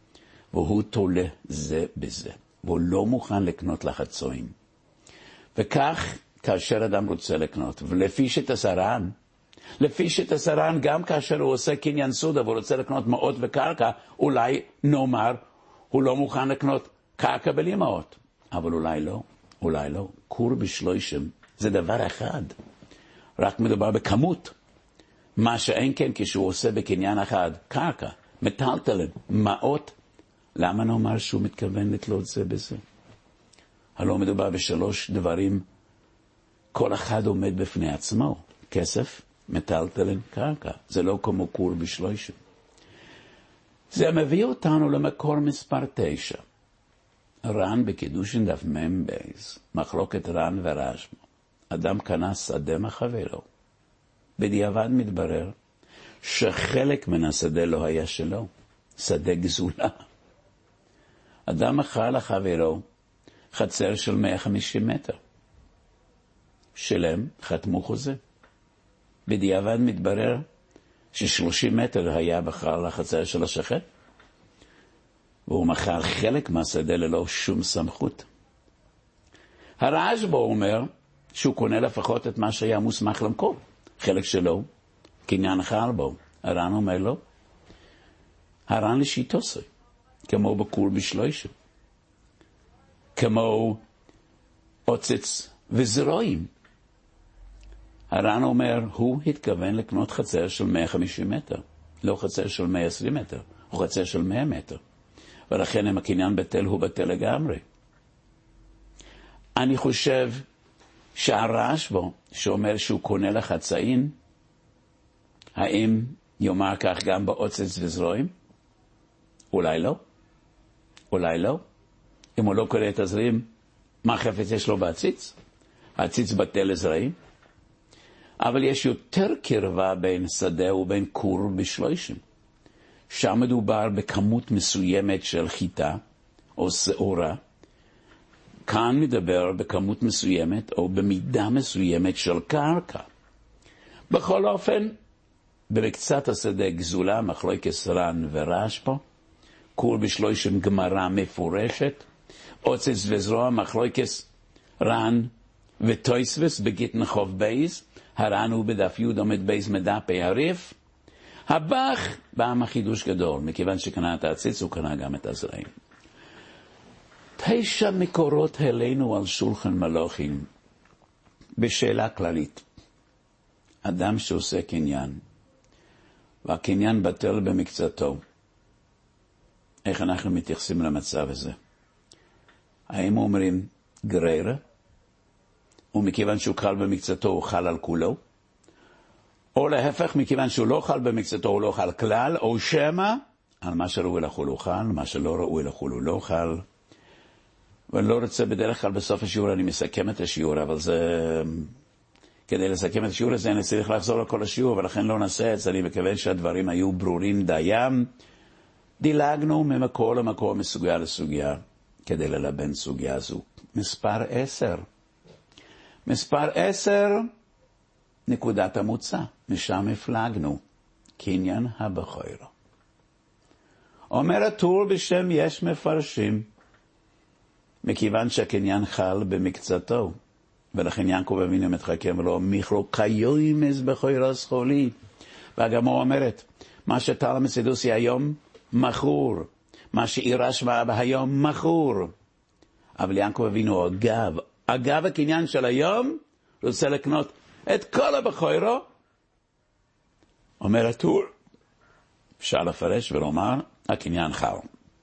והוא תולה זה בזה, והוא לא מוכן לקנות לחצועים. וכך, כאשר אדם רוצה לקנות, ולפי שתסרן, לפי שתסרן, גם כאשר הוא עושה קניין סודה, והוא רוצה לקנות מעות וקרקע, אולי נאמר, הוא לא מוכן לקנות קרקע בלי מעות. אבל אולי לא, אולי לא. קור בשלושים זה דבר אחד. רק מדובר בכמות. מה שאין כן כשהוא עושה בקניין אחד, קרקע, מטלטלן, מעות, למה נאמר שהוא מתכוון לתלות זה בזה? הלא מדובר בשלוש דברים, כל אחד עומד בפני עצמו. כסף, מטלטלן, קרקע. זה לא כמו קור בשלושים. זה מביא אותנו למקור מספר תשע. רן בקידושין דף מם בייז, מחלוקת רן ורשמו. אדם קנה שדה מחברו. בדיעבד מתברר שחלק מן השדה לא היה שלו, שדה גזולה. אדם מכר לחברו חצר של מאה וחמישים מטר. שלם, חתמו חוזה. בדיעבד מתברר ש-שלושים מטר היה בכלל לחצר של השכן. והוא מכר חלק מהשדה ללא שום סמכות. הרשב"א אומר שהוא קונה לפחות את מה שהיה מוסמך למכור. חלק שלו, קניין חל בו. הר"ן אומר לו, הר"ן לשיטוסי, כמו בקור בשלושים, כמו עוצץ וזרועים. הר"ן אומר, הוא התכוון לקנות חצר של מאה וחמישים מטר, לא חצר של מאה ועשרים מטר, או חצר של מאה מטר. ולכן אם הקניין בטל הוא בטל לגמרי. אני חושב שהרשב"א שאומר שהוא קונה לחצאין, האם יאמר כך גם בעוצץ וזרועים? אולי לא. אולי לא. אם הוא לא קורא את הזרעים, מה חפץ יש לו בעציץ? העציץ בטל לזרעים. אבל יש יותר קרבה בין שדה ובין קור בשלושים. שם מדובר בכמות מסוימת של חיטה או שעורה. כאן מדבר בכמות מסוימת או במידה מסוימת של קרקע. בכל אופן, במקצת השדה גזולה, מחלוקת רן ורשב"א, קור בשלושים גמרא מפורשת, עוצץ וזרוע, מחלוקת רן ותוספות בגיטין חוב בייז, הר"ן הוא בדף י' עומד בייז מדפי הריף. הבח בא מחידוש גדול, מכיוון שקנה את העציץ הוא קנה גם את הזרעים. תשע מקורות אלינו על שולחן מלוכים בשאלה כללית. אדם שעושה קניין והקניין בטל במקצתו, איך אנחנו מתייחסים למצב הזה? האם אומרים גררה, ומכיוון שהוא חל במקצתו הוא חל על כולו, או להפך, מכיוון שהוא לא חל במקצתו הוא לא חל כלל, או שמה על מה שראוי לחול הוא חל, מה שלא ראוי לחול הוא לא חל. ואני לא רוצה בדרך כלל בסוף השיעור, אני מסכם את השיעור, אבל זה, כדי לסכם את השיעור הזה אני צריך לחזור לכל השיעור, ולכן לא נעשה את זה. אני מקווה שהדברים היו ברורים דיים. דילגנו ממקור למקור, מסוגיה לסוגיה, כדי ללבן סוגיה זו. מספר עשר. מספר עשר, נקודת המוצא, משם הפלגנו, קניין הבכורה. אומר הטור בשם יש מפרשים, מכיוון שהקניין חל במקצתו, ולכן יעקב אבינו מתחכם ולא מיכרו קיומס בכורה סחולי. והגמרא אומרת, מה שטל מצידוסי היום מכור, מה שאירש מאבא היום מכור. אבל יעקב אבינו אגב, אגב הקניין של היום, רוצה לקנות את כל הבכורה. אומר הטור, אפשר לפרש ולומר, הקניין חל.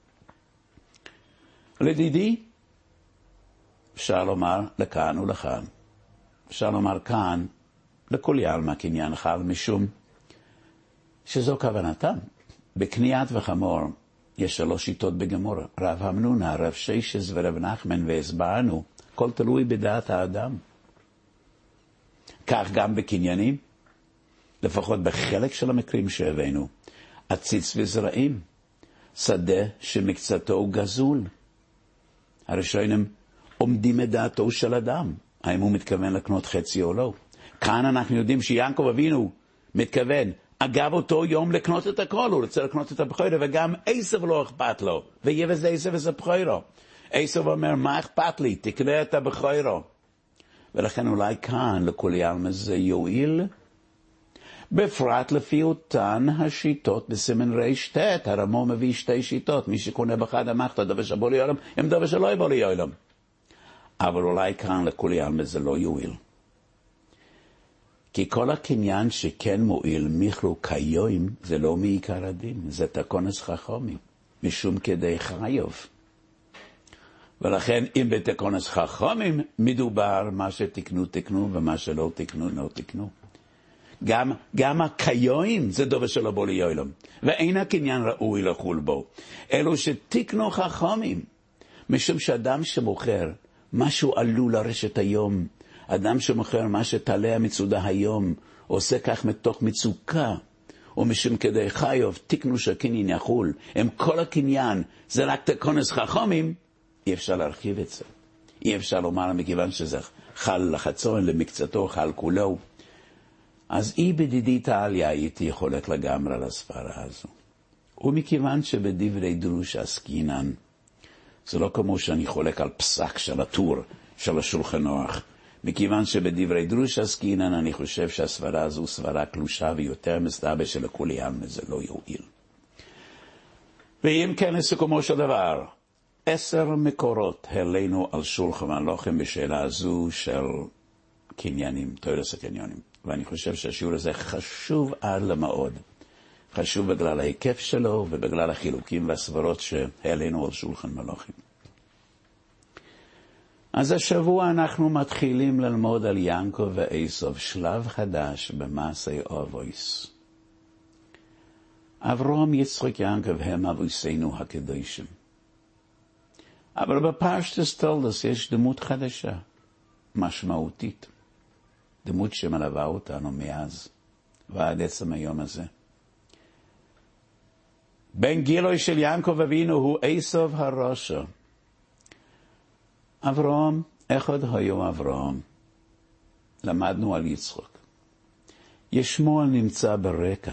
לדידי, אפשר לומר לכאן ולכאן. אפשר לומר כאן, לכל ילמה קניין חל, משום שזו כוונתם. בקניית וחמור יש שלוש שיטות בגמורה. רב המנונה, רב ששס ורב נחמן, והסברנו, כל תלוי בדעת האדם. כך גם בקניינים, לפחות בחלק של המקרים שהבאנו, עציץ וזרעים, שדה שמקצתו גזול. הראשונים עומדים את דעתו של אדם, האם הוא מתכוון לקנות חצי או לא. כאן אנחנו יודעים שיעקב אבינו מתכוון אגב, אותו יום לקנות את הכל, הוא רוצה לקנות את הבחירה, וגם עשב לא אכפת לו, ויבז עשב את הבחירה. עשב אומר, מה אכפת לי? תקנה את הבחירה. ולכן אולי כאן לכולי עלמא זה יועיל, בפרט לפי אותן השיטות בסימן רש תת, הרמו מביא שתי שיטות, מי שקונה בחד המחת, דובר שבוא לי עולם, הם דובר שלא יבוא לי עולם. אבל אולי כאן לכולי עלמא זה לא יועיל. כי כל הקניין שכן מועיל מיכלו כיום, זה לא מעיקר הדין, זה תקונס חכמים, משום כדי חיוב. ולכן אם בתקונס חכמים מדובר מה שתקנו תקנו ומה שלא תקנו לא תקנו. גם, גם הכיום זה דובר שלא בוא לי עולם, ואין הקניין ראוי לחול בו, אלו שתקנו חכמים, משום שאדם שמוכר משהו עלול לרשת היום, אדם שמוכר מה שתעלה המצודה היום, עושה כך מתוך מצוקה, או משום כדי חיוב, תקנו שהקניין יחול, הם כל הקניין, זה רק תקונס חכמים, אי אפשר להרחיב את זה. אי אפשר לומר מכיוון שזה חל לחצון, למקצתו, חל כולו. אז אי בדידית העלייה הייתי חולק לגמרי על הספרה הזו. ומכיוון שבדברי דרוש עסקינן, זה לא כמו שאני חולק על פסק של הטור, של השולחן ערוך. מכיוון שבדברי דרוש עסקינן, אני חושב שהספרה הזו ספרה קלושה ויותר מסתבר שלכולי עלמא זה לא יועיל. ואם כן לסיכומו של דבר, עשר מקורות העלינו על שולחן הלוחם בשאלה הזו של קניינים, תורס הקניונים. ואני חושב שהשיעור הזה חשוב עד למאוד. חשוב בגלל ההיקף שלו ובגלל החילוקים והסברות שהעלינו על שולחן מלוכים. אז השבוע אנחנו מתחילים ללמוד על יעקב ועשו, שלב חדש במעשה אבויס. אברהם, יצחק, יעקב הם אבויסינו הקדושים. אבל בפרשת תולדות יש דמות חדשה, משמעותית. דמות שמלווה אותנו מאז ועד עצם היום הזה. בן גילוי של יעקב אבינו הוא עשו הרשע. אברהם, אחד היו אברהם. למדנו על יצחק. ישמעאל נמצא ברקע.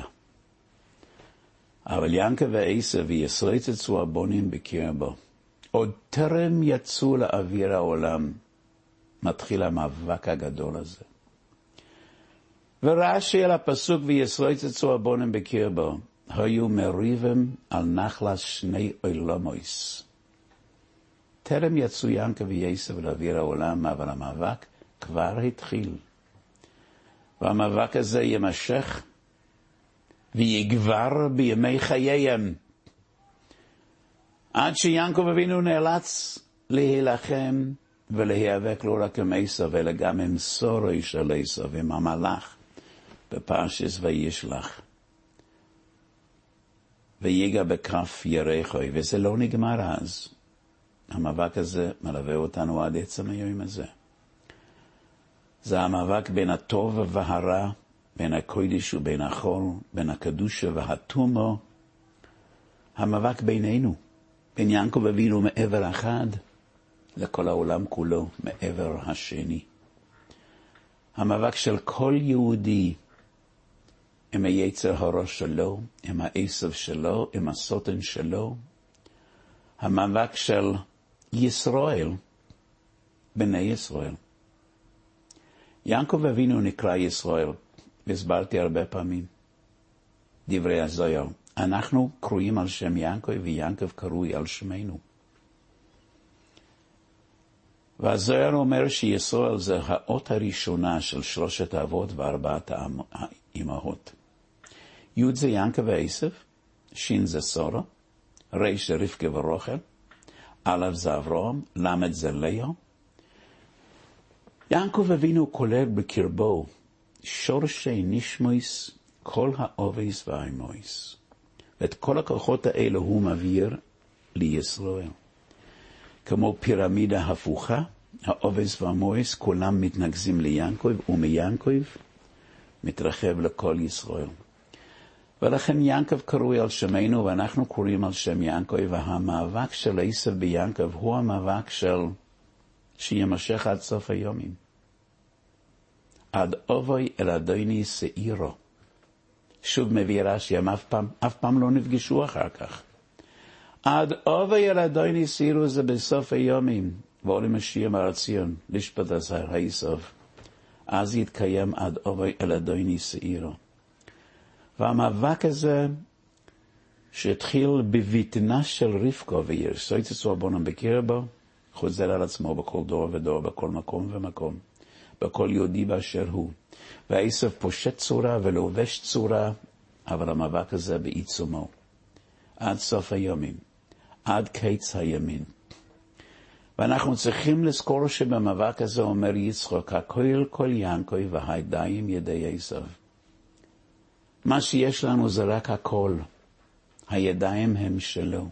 אבל יעקב ועשו וישרצצו הבונים בקרבו. עוד טרם יצאו לאוויר העולם, מתחיל המאבק הגדול הזה. ורש"י על הפסוק וישרצצו הבונים בקרבו, היו מריבים על נחלת שני עולמות. טרם יצאו יעקב ועשו לאוויר העולם, אבל המאבק כבר התחיל. והמאבק הזה יימשך ויגבר בימי חייהם. עד שיעקב אבינו נאלץ להילחם ולהיאבק לא רק עם עשו, אלא גם עם סורי של עשו ועם המלאך בפרשת וישלח. ויגע בכף ירחו, וזה לא נגמר אז. המאבק הזה מלווה אותנו עד עצם היום הזה. זה המאבק בין הטוב והרע, בין הקודש ובין החול, בין הקדושה והתומו. המאבק בינינו, בין יעקב אבינו מעבר אחד, לכל העולם כולו מעבר השני. המאבק של כל יהודי, עם היצר הרע שלו, עם העשב שלו, עם הסוטן שלו. המאבק של ישראל, בני ישראל. יעקב אבינו נקרא ישראל, והסברתי הרבה פעמים. דברי הזוהר. אנחנו קרואים על שם יעקב, ויעקב קרוי על שמנו. והזוהר אומר שישראל זה האות הראשונה של שלושת האבות וארבעת האמהות. י' זה יעקב ועשו, ש' זה שרה, ר' זה רבקה ורחל, א' זה אברהם, ל' זה לאה. יעקב אבינו כולל בקרבו שורשי נשמוס כל האובס והאמוס. ואת כל הכוחות האלה הוא מעביר לישראל. כמו פירמידה הפוכה, האובס והאמוס כולם מתנקזים ליעקב, ומיעקב מתרחב לכל ישראל. ולכן יעקב קרוי על שמנו, ואנחנו קוראים על שם יעקב, והמאבק של עשו ביעקב הוא המאבק של שימשך עד סוף היומים. עד אובוי אל אדוני שעירו, שוב מביא רש"י, הם אף פעם, אף פעם לא נפגשו אחר כך. עד אובי אל אדוני סירו זה בסוף היומים, ועולה משיח מהר ציון, לשפט עשר היסוף. אז יתקיים עד אובי אל אדוני סירו. והמאבק הזה, שהתחיל בביטנה של רבקה, וירסוי צצור בונם בקרב בו, חוזר על עצמו בכל דור ודור, בכל מקום ומקום, בכל יהודי באשר הוא. והעשב פושט צורה ולובש צורה, אבל המאבק הזה בעיצומו. עד סוף היומים, עד קץ הימין. ואנחנו צריכים לזכור שבמאבק הזה אומר יצחק, הכל כל ינקוי והידיים ידי עשב. מה שיש לנו זה רק הכל. הידיים הם שלו.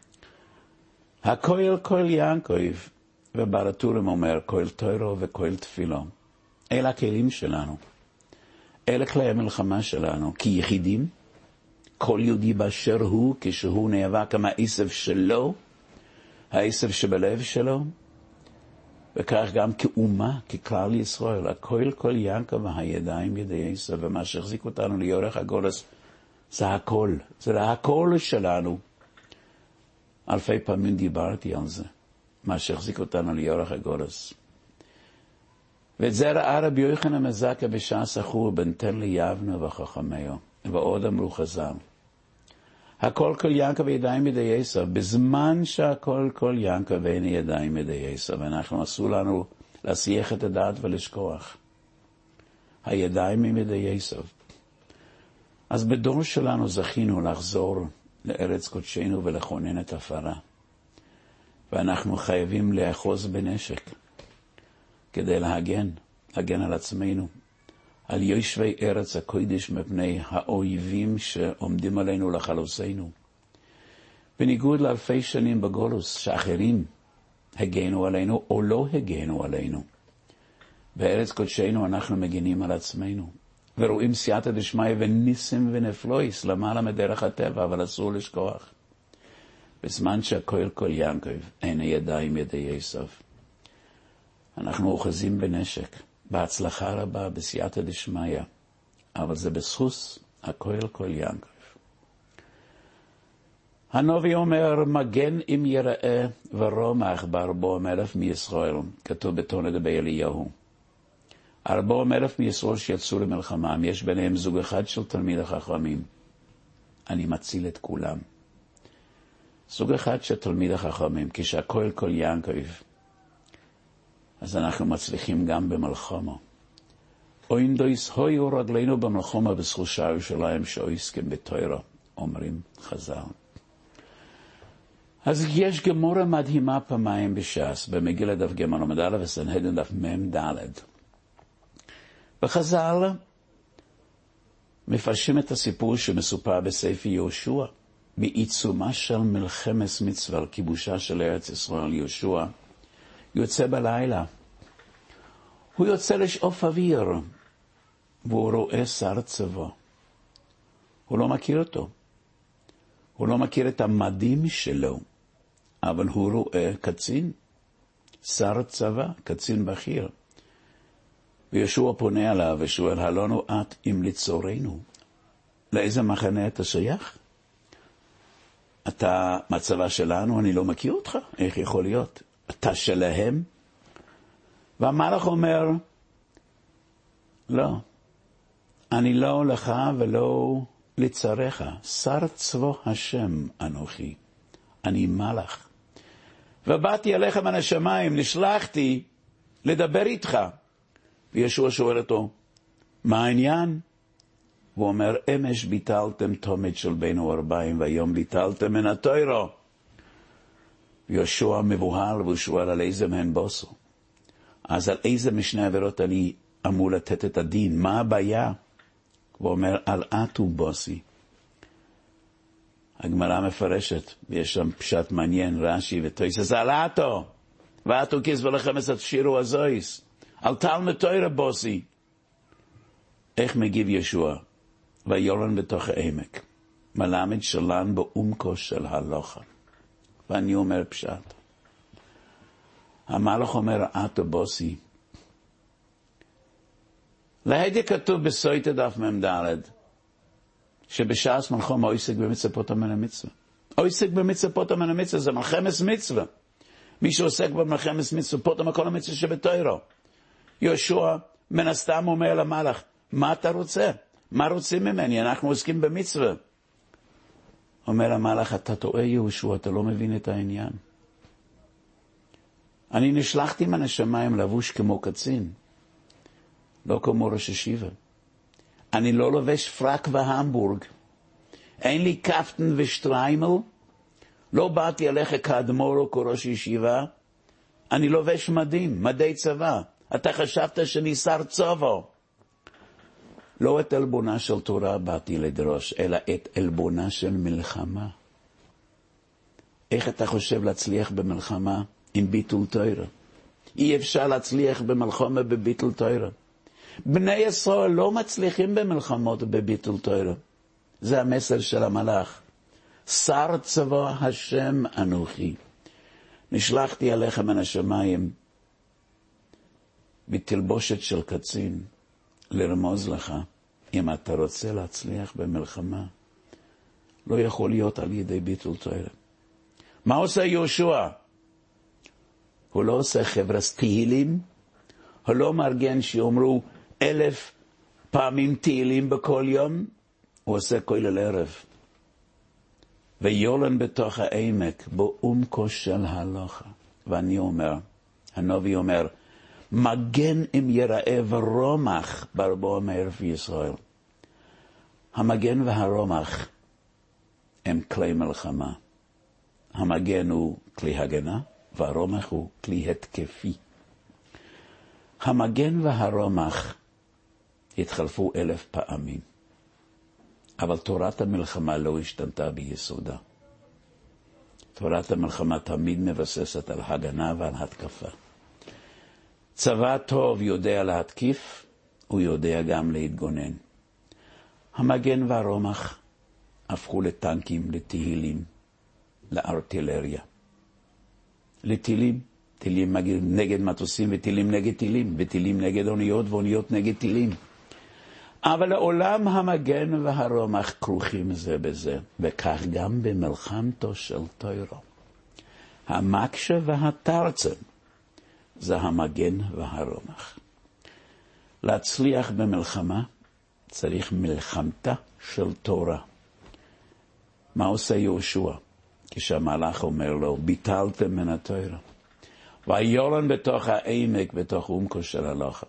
הכל כל ינקוי, וברטורם אומר, כל תוירו וכל תפילו. אלה הכלים שלנו. אלה כלי המלחמה שלנו. כי יחידים, כל יהודי באשר הוא, כשהוא נאבק עם העשב שלו, העשב שבלב שלו, וכך גם כאומה, ככלל ישראל, הכל כל ינקה והידיים ידי עשב, ומה שהחזיק אותנו ליורך הגולס, זה הכל, זה הכל שלנו. אלפי פעמים דיברתי על זה, מה שהחזיק אותנו ליורך הגולס. ואת זה ראה רבי יוחנן מזקה בשעה סחור, בן תן ליבנה וחכמיו, ועוד אמרו חז"ל. הכל כל ינקה וידיים ידי עשב, בזמן שהכל כל ינקה ואין ידיים ידי עשב, אנחנו אסור לנו להסיח את הדעת ולשכוח. הידיים הם ידי עשב. אז בדור שלנו זכינו לחזור לארץ קודשנו ולכונן את הפרה. ואנחנו חייבים לאחוז בנשק כדי להגן, להגן על עצמנו, על יושבי ארץ הקודש מפני האויבים שעומדים עלינו לחלוסנו. בניגוד לאלפי שנים בגולוס שאחרים הגנו עלינו או לא הגנו עלינו. בארץ קודשנו אנחנו מגינים על עצמנו. ורואים סייעתא דשמיא וניסים ונפלויס למעלה מדרך הטבע, אבל אסור לשכוח. בזמן שהכל כל ינקב, אין הידיים ידי עשב. אנחנו אוחזים בנשק, בהצלחה רבה, בסייעתא דשמיא, אבל זה בסחוס הכל כל ינקב. הנביא אומר, מגן אם יראה ורומח בארבעים אלף מישראל, כתוב בתורה דבי אליהו. ארבעים אלף מישראל שיצאו למלחמה, יש ביניהם זוג אחד של תלמיד החכמים. אני מציל את כולם. זוג אחד של תלמיד החכמים, כשהכל כל ינקב, אז אנחנו מצליחים גם במלחמה. אוינדויס הויו רגלינו במלחמה בזכות שער שלהם שעוסקים בתורה, אומרים חז"ל. אז יש גמורה מדהימה פעמיים בש"ס, במגילה דף ג' עמוד א' וסנהדרין דף מ' ד'. בחז"ל מפרשים את הסיפור שמסופר בספר יהושע, בעיצומה של מלחמת מצווה, כיבושה של ארץ ישראל. יהושע יוצא בלילה, הוא יוצא לשאוף אוויר, והוא רואה שר צבא. הוא לא מכיר אותו, הוא לא מכיר את המדים שלו, אבל הוא רואה קצין, שר צבא, קצין בכיר. וישוע פונה עליו ושואל, הלונו את אם לצורנו, לאיזה מחנה אתה שייך? אתה מצבה שלנו, אני לא מכיר אותך, איך יכול להיות? אתה שלהם? והמלאך אומר, לא, אני לא לך ולא לצריך, שר צבא השם אנוכי, אני מלאך. ובאתי אליך מן השמיים, נשלחתי לדבר איתך. וישוע שואל אותו, מה העניין? הוא אומר, אמש ביטלתם תומד של בין הארבעים, והיום ביטלתם מן התורה. וישוע מבוהל, והוא שואל על איזה מהן בוסו. אז על איזה משני עבירות אני אמור לתת את הדין? מה הבעיה? הוא אומר, על אתו בוסי. הגמרא מפרשת, ויש שם פשט מעניין, רש"י ותוספות, על אתו. ואתו כיס ולכם את שירו הזויס. על תלמוד תורה בוסי. איך מגיב ישוע? ויולן בתוך העמק. מלמד שלן בעומקו של הלוכה. ואני אומר פשט. המלאך אומר, אתו בוסי. להדי כתוב בסויטה דף מ"ד. שבשעס מלחמה עוסק במצוות מן המצווה. עוסק במצוות מן המצווה זה מלחמת מצווה. מי שעוסק במלחמת מצווה, פוטם הכל המצווה שבתוירו. יהושע מן הסתם אומר למלאך, מה אתה רוצה? מה רוצים ממני? אנחנו עוסקים במצווה. אומר המלאך, אתה טועה יהושע, אתה לא מבין את העניין. אני נשלחתי מן השמיים לבוש כמו קצין, לא כמו ראש ישיבה. אני לא לובש פרק והמבורג. אין לי קפטן ושטריימל. לא באתי עליך כאדמו"ר או כראש ישיבה. אני לובש מדים, מדי צבא. אתה חשבת שאני שר צבא. לא את אלבונה של תורה באתי לדרוש, אלא את אלבונה של מלחמה. איך אתה חושב להצליח במלחמה עם ביטול תורה? אי אפשר להצליח במלחמה בביטול תורה. בני ישראל לא מצליחים במלחמות בביטול תורה. זה המסר של המלאך. שר צבא השם אנוכי. נשלחתי עליך מן השמיים בתלבושת של קצין לרמוז לך, אם אתה רוצה להצליח במלחמה, לא יכול להיות על ידי ביטול תורה. מה עושה יהושע? הוא לא עושה חברס תהילים, הוא לא מארגן שיאמרו אלף פעמים תהילים בכל יום, הוא עושה כולל ערב. ויולן בתוך העמק, בעומקו של ההלכה. ואני אומר, הנביא אומר, מגן אם יראה ורומח ברבו מערב ישראל. המגן והרומח הם כלי מלחמה. המגן הוא כלי הגנה, והרומח הוא כלי התקפי. המגן והרומח התחלפו אלף פעמים. אבל תורת המלחמה לא השתנתה ביסודה. תורת המלחמה תמיד מבססת על הגנה ועל התקפה. צבא טוב יודע להתקיף, הוא יודע גם להתגונן. המגן והרומח הפכו לטנקים, לתהילים, לארטילריה. לטילים, טילים נגד מטוסים וטילים נגד טילים, וטילים נגד אוניות ואוניות נגד טילים. אבל לעולם המגן והרומח כרוכים זה בזה, וכך גם במלחמתו של תורה. המקשה והתרצה זה המגן והרומח. להצליח במלחמה צריך מלחמתה של תורה. מה עושה יהושע? כשהמלאך אומר לו, ביטלתם מן התורה. ויולן בתוך העמק, בתוך עומקו של הלכה.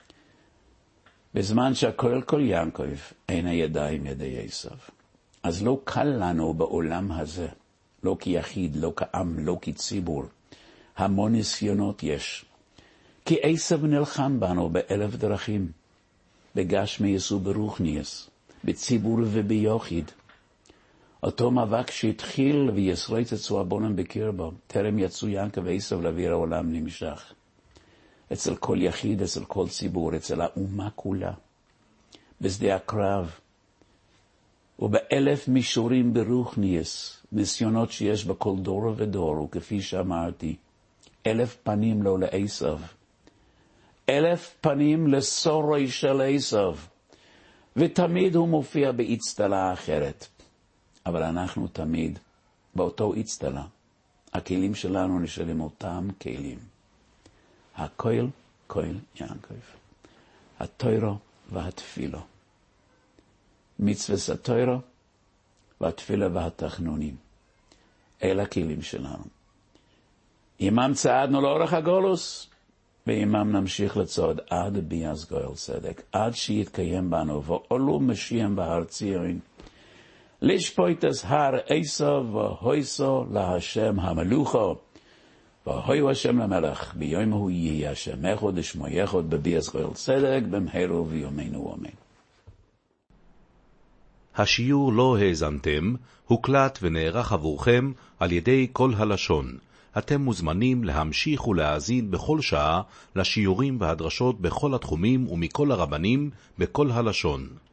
בזמן שהכל כל יעקב, אין הידיים ידי עשיו. אז לא קל לנו בעולם הזה, לא כיחיד, לא כעם, לא כציבור. המון ניסיונות יש. כי עשיו נלחם בנו באלף דרכים. בגשמיאס וברוחניאס, בציבור וביוחיד. אותו מאבק שהתחיל וישרית אצו הבונם בקרבו, טרם יצאו יעקב ועשיו לאוויר העולם נמשך. אצל כל יחיד, אצל כל ציבור, אצל האומה כולה. בשדה הקרב, ובאלף מישורים ברוחניאס, ניסיונות שיש בכל דור ודור, וכפי שאמרתי, אלף פנים לו לעשיו. אלף פנים לסורי של עשיו. ותמיד הוא מופיע באצטלה אחרת. אבל אנחנו תמיד באותו אצטלה. הכלים שלנו נשארים אותם כלים. הכל, כל יעקב. התורה והתפילה. מצוות התורה והתפילה והתחנונים. אלה הכלים שלנו. עמם צעדנו לאורך הגולוס, ועמם נמשיך לצעוד עד ביאז גואל צדק, עד שיתקיים בנו, ועולו משיח בהר ציון. לשפוטס הר עשיו והויסו להשם המלוכו, והויו השם למלך, ביום הוא יהיה השם אחד ושמו יחד בביאז גואל צדק, במהרו ויומנו אמן. השיעור לא האזנתם, הוקלט ונערך עבורכם על ידי כל הלשון. אתם מוזמנים להמשיך ולהאזין בכל שעה לשיעורים והדרשות בכל התחומים ומכל הרבנים בכל הלשון.